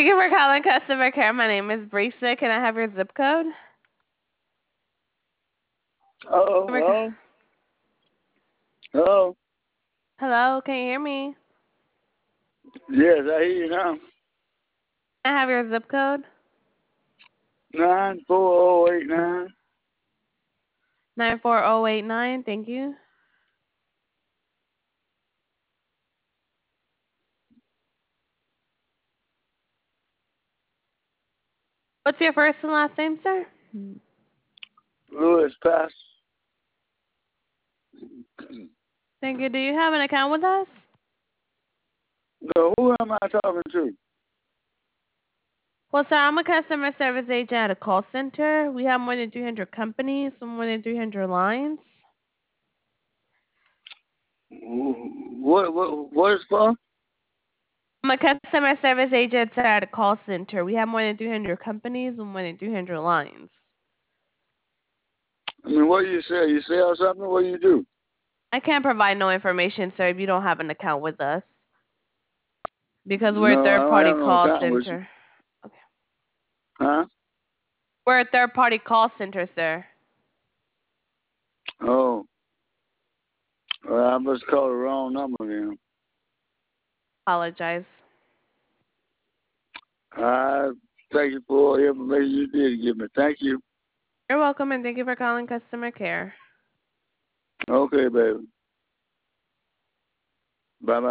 Thank you for calling customer care. My name is Brisa. Can I have your zip code? Hello? Hello? Hello, can you hear me? Yes, I hear you now. Can I have your zip code? 94089. 94089. Thank you. What's your first and last name, sir? Louis Pass. Thank you. Do you have an account with us? No, who am I talking to? Well, sir, I'm a customer service agent at a call center. We have more than 300 companies, so more than 300 lines. What is for? I'm a customer service agent sir, at a call center. We have more than 300 companies and more than 300 lines. I mean, what do you sell? You sell something? What do you do? I can't provide no information, sir, if you don't have an account with us. Because we're a No, I don't third-party have no call account with you. center. Okay. Huh? We're a third-party call center, sir. Oh. Well, I must call the wrong number then. Apologize. I thank you for all the information you did give me. Thank you. You're welcome, and thank you for calling customer care. Okay, baby. Bye-bye.